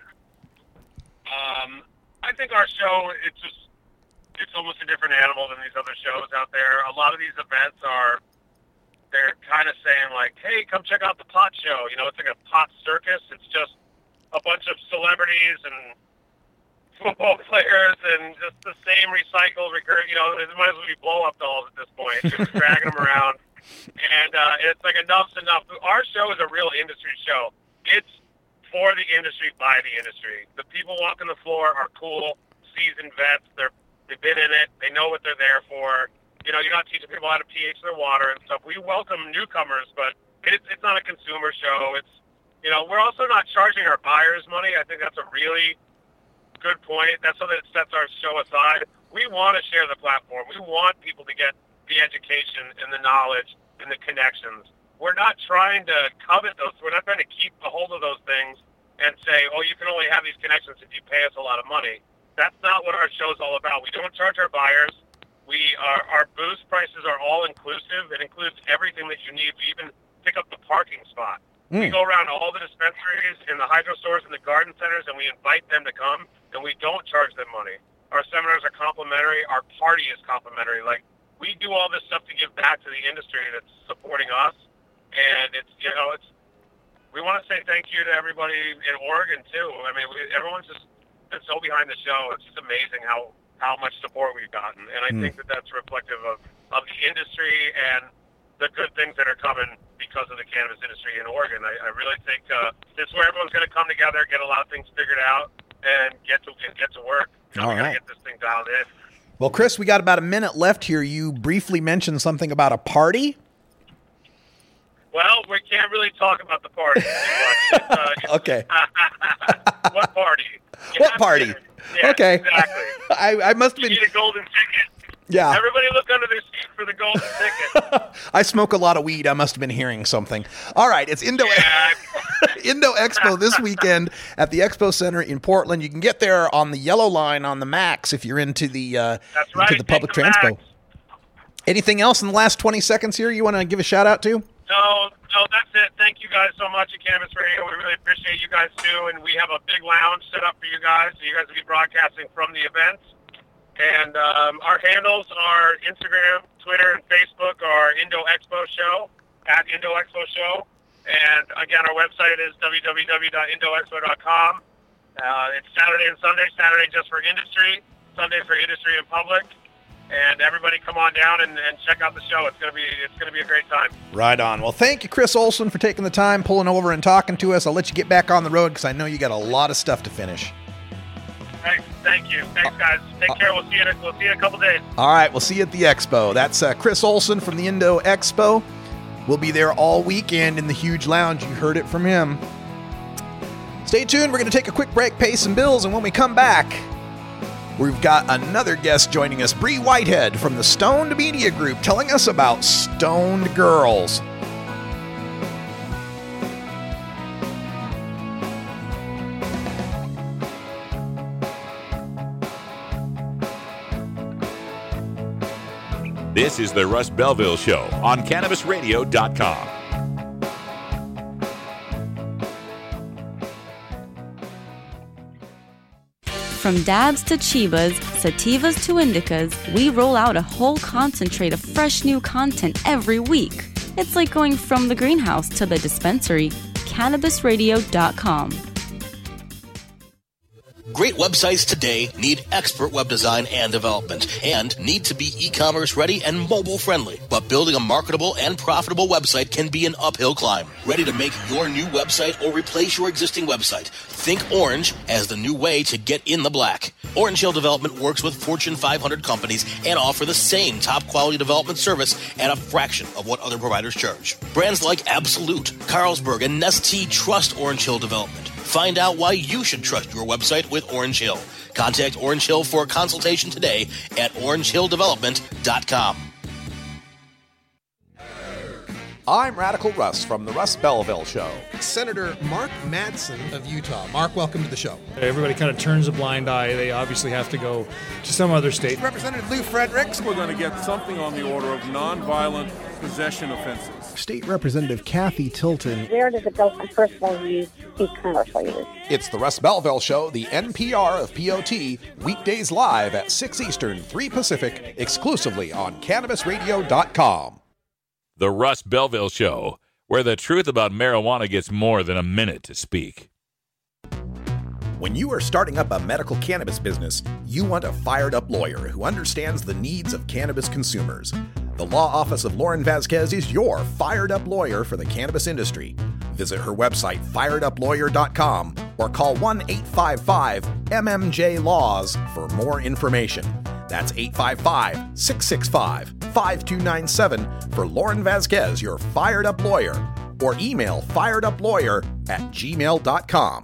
I think our show, it's almost a different animal than these other shows out there. A lot of these events they're kind of saying like, hey, come check out the pot show. It's like a pot circus. It's just a bunch of celebrities and football players and just the same recycled recurring, it might as well be blow-up dolls at this point, just dragging them around. And it's like enough's enough. Our show is a real industry show. It's for the industry, by the industry. The people walking the floor are cool, seasoned vets. They've been in it. They know what they're there for. You're not teaching people how to pH their water and stuff. We welcome newcomers, but it's not a consumer show. It's, we're also not charging our buyers money. I think that's a really good point. That's something that sets our show aside. We want to share the platform. We want people to get the education and the knowledge and the connections. We're not trying to covet those. We're not trying to keep a hold of those things and say, oh, you can only have these connections if you pay us a lot of money. That's not what our show is all about. We don't charge our buyers. Our booth prices are all inclusive. It includes everything that you need. We even pick up the parking spot. We go around all the dispensaries and the hydro stores and the garden centers, and we invite them to come, and we don't charge them money. Our seminars are complimentary. Our party is complimentary. Like, we do all this stuff to give back to the industry that's supporting us, and we want to say thank you to everybody in Oregon, too. I mean, everyone's just been so behind the show. It's just amazing how much support we've gotten, and I think that's reflective of the industry and the good things that are coming because of the cannabis industry in Oregon. I really think this is where everyone's going to come together, get a lot of things figured out, and get to work. All right. Get this thing dialed in. Well, Chris, we got about a minute left here. You briefly mentioned something about a party. Well, we can't really talk about the party too much. Okay. What party? What party? Yeah, okay. Exactly. I must have been. You need a golden ticket. Yeah. Everybody look under their seat for the golden ticket. I smoke a lot of weed. I must have been hearing something. All right. It's Indo Expo this weekend at the Expo Center in Portland. You can get there on the yellow line on the Max if you're into the into the public transpo. Anything else in the last 20 seconds here you want to give a shout out to? No, that's it. Thank you guys so much at Cannabis Radio. We really appreciate you guys too, and we have a big lounge set up for you guys, so you guys will be broadcasting from the events. And our handles are Instagram, Twitter, and Facebook are Indo Expo Show, at Indo Expo Show. And again, our website is www.indoexpo.com. It's Saturday and Sunday. Saturday just for industry, Sunday for industry and public. And everybody come on down and check out the show. It's gonna be a great time. Right on. Well, thank you, Chris Olson, for taking the time, pulling over and talking to us. I'll let you get back on the road because I know you got a lot of stuff to finish. Thank you. Thanks, guys. Take care. We'll see you in a couple days. All right. We'll see you at the Expo. That's Chris Olson from the Indo Expo. We'll be there all weekend in the huge lounge. You heard it from him. Stay tuned. We're going to take a quick break, pay some bills, and when we come back, we've got another guest joining us, Bree Whitehead from the Stoned Media Group, telling us about Stoned Girls. This is the Russ Belville Show on CannabisRadio.com. From dabs to chibas, sativas to indicas, we roll out a whole concentrate of fresh new content every week. It's like going from the greenhouse to the dispensary. CannabisRadio.com. Great websites today need expert web design and development and need to be e-commerce ready and mobile friendly. But building a marketable and profitable website can be an uphill climb. Ready to make your new website or replace your existing website? Think Orange as the new way to get in the black. Orange Hill Development works with Fortune 500 companies and offer the same top quality development service at a fraction of what other providers charge. Brands like Absolute, Carlsberg, and Nestea trust Orange Hill Development. Find out why you should trust your website with Orange Hill. Contact Orange Hill for a consultation today at orangehilldevelopment.com. I'm Radical Russ from the Russ Belville Show. Senator Mark Madsen of Utah. Mark, welcome to the show. Everybody kind of turns a blind eye. They obviously have to go to some other state. Representative Lou Fredericks. We're going to get something on the order of nonviolent possession offenses. State Representative Kathy Tilton. Where does it go from personal use to commercial use? It's the Russ Belville Show, the NPR of POT, weekdays live at 6 Eastern, 3 Pacific, exclusively on CannabisRadio.com. The Russ Belville Show, where the truth about marijuana gets more than a minute to speak. When you are starting up a medical cannabis business, you want a fired-up lawyer who understands the needs of cannabis consumers. The Law Office of Lauren Vasquez is your fired-up lawyer for the cannabis industry. Visit her website, fireduplawyer.com, or call 1-855-MMJ-LAWS for more information. That's 855-665-5297 for Lauren Vasquez, your fired-up lawyer, or email fireduplawyer@gmail.com.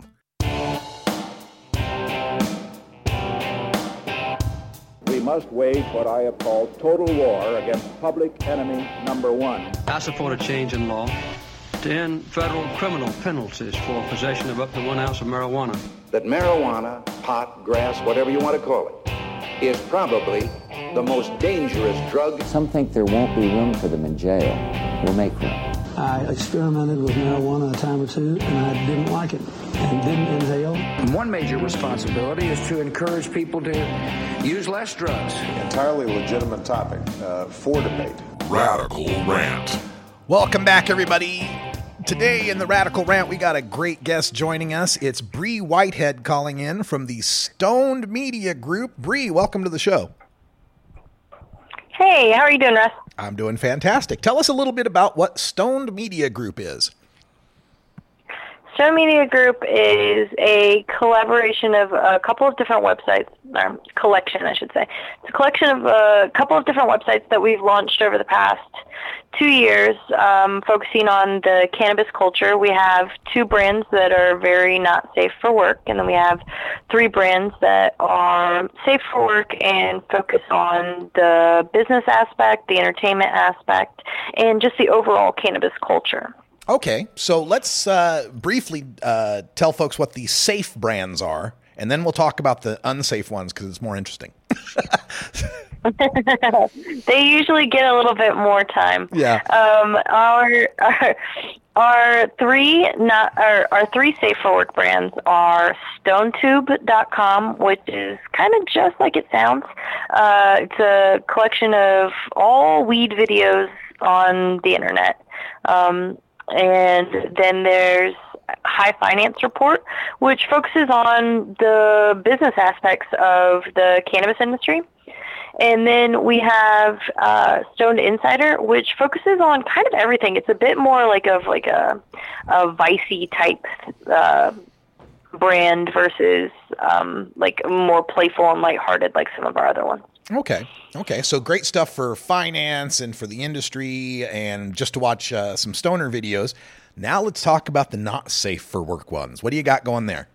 We must wage what I have called total war against public enemy number one. I support a change in law to end federal criminal penalties for possession of up to 1 ounce of marijuana. That marijuana, pot, grass, whatever you want to call it, is probably the most dangerous drug. Some think there won't be room for them in jail. We'll make room. I experimented with marijuana a time or two, and I didn't like it and didn't inhale. One major responsibility is to encourage people to use less drugs. Entirely legitimate topic for debate. Radical Rant. Welcome back, everybody. Today in the Radical Rant, we got a great guest joining us. It's Bree Whitehead calling in from the Stoned Media Group. Bree, welcome to the show. Hey, how are you doing, Russ? I'm doing fantastic. Tell us a little bit about what Stoned Media Group is. Stoned Media Group is a collaboration of a couple of different websites, or collection, I should say. It's a collection of a couple of different websites that we've launched over the past 2 years, focusing on the cannabis culture. We have 2 brands that are very not safe for work, and then we have 3 brands that are safe for work and focus on the business aspect, the entertainment aspect, and just the overall cannabis culture. Okay, so let's briefly tell folks what the safe brands are, and then we'll talk about the unsafe ones because it's more interesting. They usually get a little bit more time. Yeah. Our 3 safe for work brands are StoneTube.com, which is kind of just like it sounds. It's a collection of all weed videos on the internet. And then there's High Finance Report, which focuses on the business aspects of the cannabis industry. And then we have Stoned Insider, which focuses on kind of everything. It's a bit more like a Vicey type brand versus like more playful and lighthearted like some of our other ones. Okay. So great stuff for finance and for the industry and just to watch some stoner videos. Now let's talk about the not safe for work ones. What do you got going there?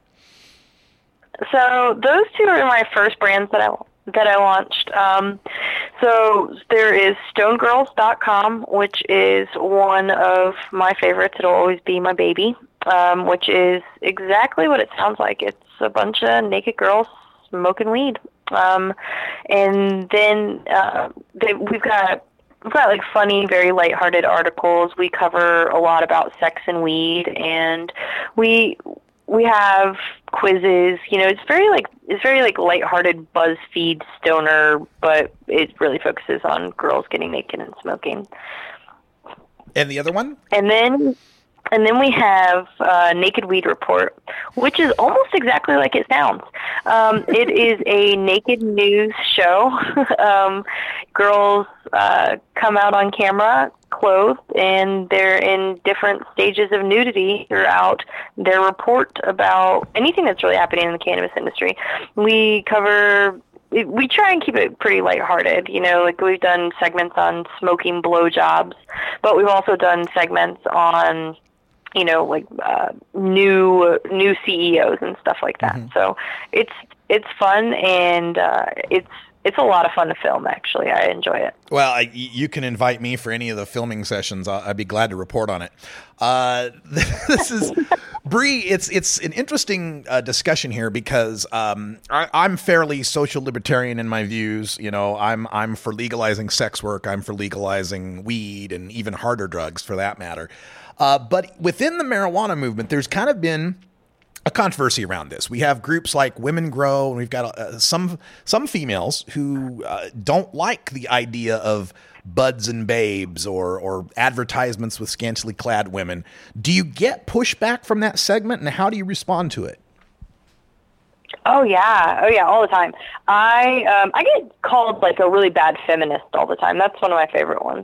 So those 2 are my first brands that I launched. So there is StoneGirls.com, which is one of my favorites. It'll always be my baby, which is exactly what it sounds like. It's a bunch of naked girls smoking weed. And then we've got like funny, very lighthearted articles. We cover a lot about sex and weed, and we we have quizzes. You know, it's very lighthearted BuzzFeed stoner, but it really focuses on girls getting naked and smoking. And the other one? And then we have Naked Weed Report, which is almost exactly like it sounds. It is a naked news show. Girls come out on camera clothed, and they're in different stages of nudity throughout their report about anything that's really happening in the cannabis industry. We try and keep it pretty lighthearted. You know, like we've done segments on smoking blowjobs, but we've also done segments on, you know, like new CEOs and stuff like that. Mm-hmm. So it's fun, and it's a lot of fun to film, actually. I enjoy it. Well, you can invite me for any of the filming sessions. I'd be glad to report on it. This is Bree. It's an interesting discussion here because I'm fairly social libertarian in my views. You know, I'm for legalizing sex work. I'm for legalizing weed and even harder drugs, for that matter. But within the marijuana movement, there's kind of been a controversy around this. We have groups like Women Grow, and we've got some females who don't like the idea of buds and babes or advertisements with scantily clad women. Do you get pushback from that segment, and how do you respond to it? Oh yeah, all the time. I get called like a really bad feminist all the time. That's one of my favorite ones.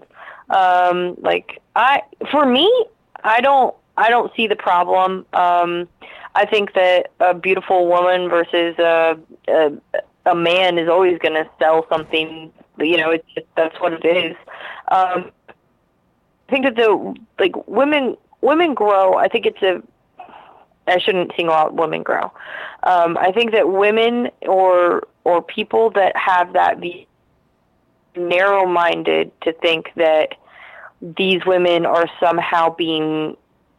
I don't see the problem. I think that a beautiful woman versus a man is always going to sell something. You know, that's what it is. I think that women grow. I think I shouldn't single out Women Grow. I think that women or people that have that narrow-minded to think that these women are somehow being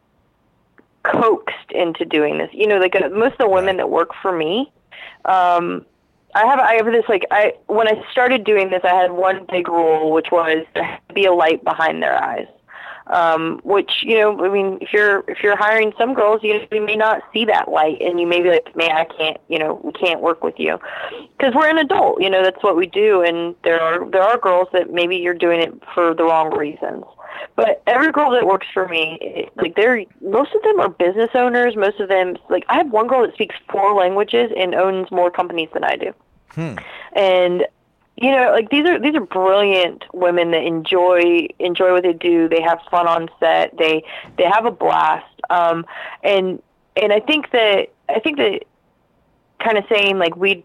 coaxed into doing this. You know, like most of the women that work for me, I have this, like, when I started doing this, I had one big rule, which was to be a light behind their eyes. Which, you know, I mean, if you're hiring some girls, you may not see that light, and you may be like, man, I can't, you know, we can't work with you because we're an adult. You know, that's what we do, and there are girls that maybe you're doing it for the wrong reasons. But every girl that works for me, most of them are business owners. Most of them, like, I have one girl that speaks 4 languages and owns more companies than I do. And you know, like these are brilliant women that enjoy what they do. They have fun on set. They have a blast. And I think that kind of saying like weed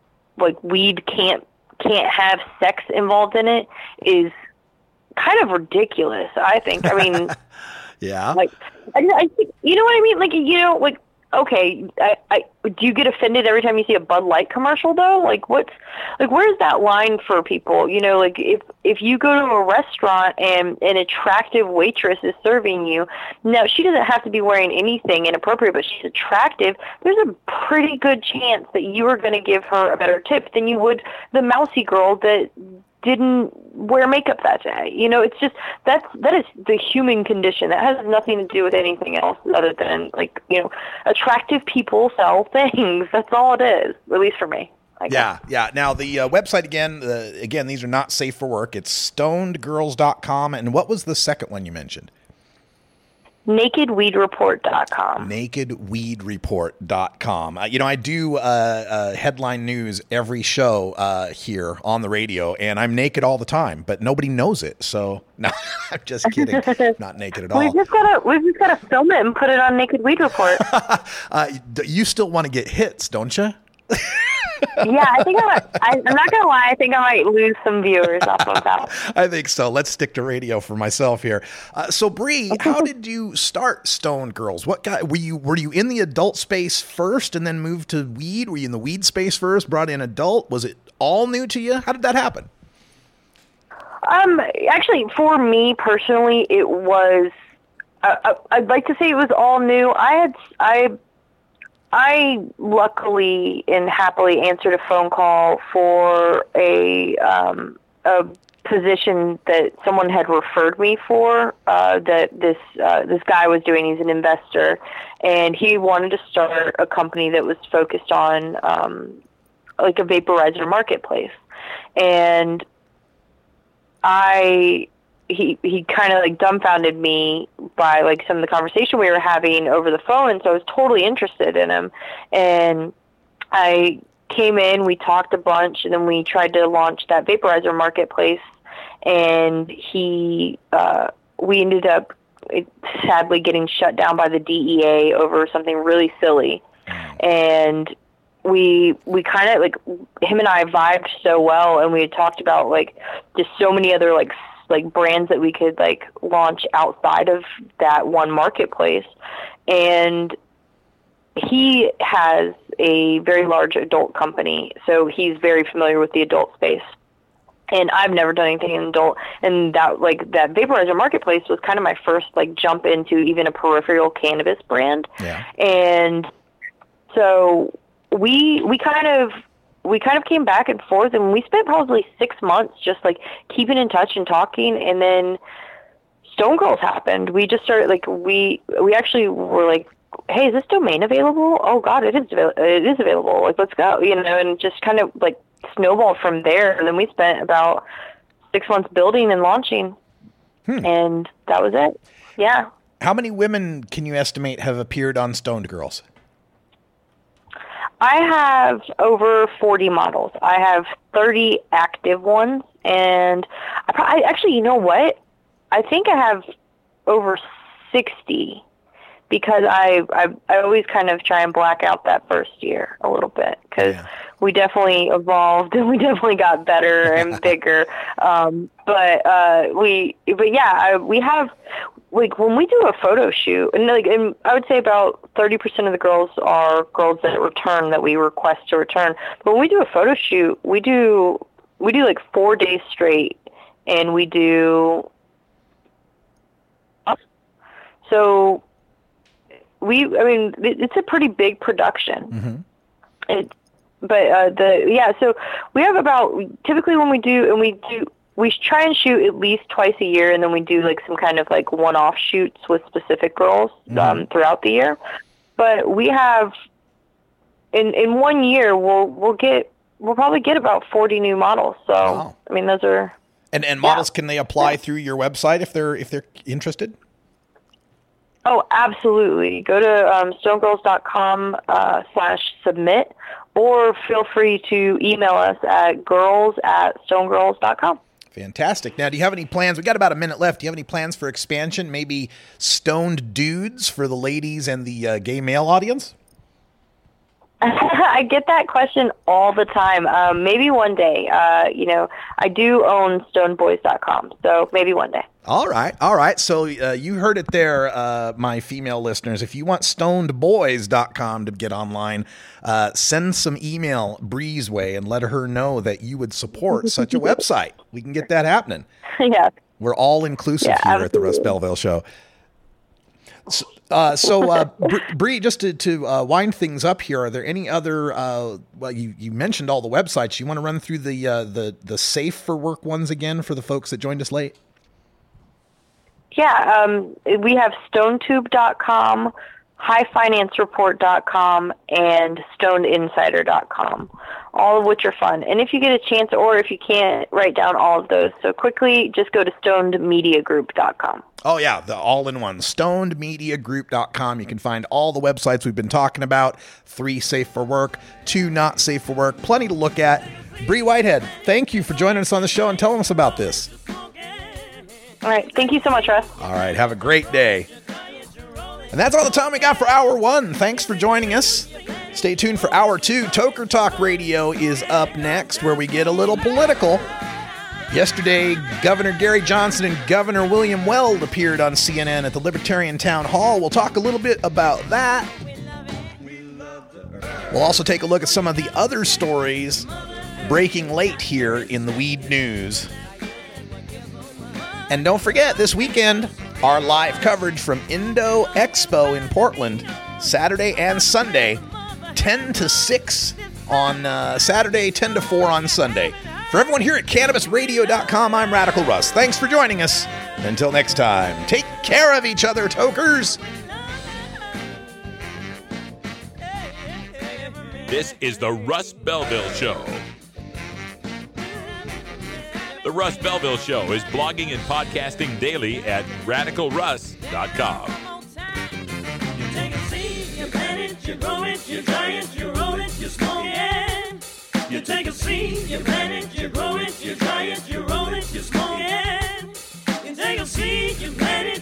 can't have sex involved in it is kind of ridiculous, I think. I mean, yeah. Like, I think, you know what I mean? Like, you know, like, okay, do you get offended every time you see a Bud Light commercial, though? Like, where's that line for people? You know, like, if you go to a restaurant and an attractive waitress is serving you, now, she doesn't have to be wearing anything inappropriate, but she's attractive, there's a pretty good chance that you are going to give her a better tip than you would the mousy girl that didn't wear makeup that day. You know, it's just that is the human condition. That has nothing to do with anything else other than, like, you know, attractive people sell things. That's all it is, at least for me. Yeah. Now the website again, these are not safe for work. It's stonedgirls.com. And what was the second one you mentioned? NakedWeedReport.com. NakedWeedReport.com. You know, I do headline news every show here on the radio, and I'm naked all the time, but nobody knows it. So, no, I'm just kidding. Not naked at all. We've just got to film it and put it on Naked Weed Report. You still want to get hits, don't you? Yeah, I think I'm not going to lie. I think I might lose some viewers off of that. I think so. Let's stick to radio for myself here. So, Bree, how did you start Stoned Girls? What were you in the adult space first and then moved to weed? Were you in the weed space first, brought in adult? Was it all new to you? How did that happen? Actually, for me personally, it was. I'd like to say it was all new. I luckily and happily answered a phone call for a position that someone had referred me for, that this guy was doing. He's an investor, and he wanted to start a company that was focused on like a vaporizer marketplace. And he kind of like dumbfounded me by like some of the conversation we were having over the phone, and so I was totally interested in him. And I came in, we talked a bunch, and then we tried to launch that vaporizer marketplace, and we ended up sadly getting shut down by the DEA over something really silly. And we kind of like, him and I vibed so well, and we had talked about like just so many other like brands that we could like launch outside of that one marketplace. And he has a very large adult company, so he's very familiar with the adult space. And I've never done anything in adult, and that vaporizer marketplace was kind of my first like jump into even a peripheral cannabis brand. Yeah. And so we kind of came back and forth, and we spent probably 6 months just like keeping in touch and talking. And then Stone Girls happened. We just started like we actually were like, hey, is this domain available? Oh God, it is available. Like, let's go, and just kind of like snowballed from there. And then we spent about 6 months building and launching, and that was it. Yeah. How many women can you estimate have appeared on Stoned Girls? I have over 40 models. I have 30 active ones, and I actually, you know what? I think I have over 60. Because I always kind of try and black out that first year a little bit, because we definitely evolved and we definitely got better and bigger. We have, like, when we do a photo shoot, and I would say about 30% of the girls are girls that return, that we request to return. But when we do a photo shoot, we do like 4 days straight, and we do so. It's a pretty big production. So we have about, typically when we try and shoot at least twice a year, and then we do like some kind of like one-off shoots with specific girls throughout the year. But we have in 1 year we'll probably get about 40 new models. So wow. I mean, those are and models, can they apply through your website if they're interested? Oh, absolutely. Go to stonegirls.com/submit, or feel free to email us at girls@stonegirls.com. Fantastic. Now, do you have any plans? We got about a minute left. Do you have any plans for expansion? Maybe stoned dudes for the ladies and the gay male audience? I get that question all the time. Maybe one day. I do own stonedboys.com, so maybe one day. All right. So you heard it there, my female listeners. If you want stonedboys.com to get online, send some email Bree's way and let her know that you would support such a website. We can get that happening. Yeah. We're all inclusive here at the Russ Belville Show. So Bree, just to wind things up here, are there any other? You mentioned all the websites. You want to run through the Safe for Work ones again for the folks that joined us late? Yeah, we have StoneTube.com, HighFinanceReport.com, and StonedInsider.com, all of which are fun. And if you get a chance, or if you can't, write down all of those so quickly, just go to StonedMediaGroup.com. Oh, yeah, the all-in-one, StonedMediaGroup.com. You can find all the websites we've been talking about, 3 safe for work, 2 not safe for work, plenty to look at. Bree Whitehead, thank you for joining us on the show and telling us about this. All right, thank you so much, Russ. All right, have a great day. And that's all the time we got for Hour 1. Thanks for joining us. Stay tuned for Hour 2. Toker Talk Radio is up next, where we get a little political. Yesterday, Governor Gary Johnson and Governor William Weld appeared on CNN at the Libertarian Town Hall. We'll talk a little bit about that. We'll also take a look at some of the other stories breaking late here in the weed news. And don't forget, this weekend, our live coverage from Indo Expo in Portland, Saturday and Sunday, 10 to 6 on Saturday, 10 to 4 on Sunday. For everyone here at CannabisRadio.com, I'm Radical Russ. Thanks for joining us. Until next time, take care of each other, tokers. This is the Russ Belville Show. The Russ Belville Show is blogging and podcasting daily at RadicalRuss.com. You take a seed, you plant it, you grow it, you dry it, you roll it, you smoke it. You take a seed, you plant it, you grow it, you dry it, you roll it, you smoke it. You take a seed, you plant it.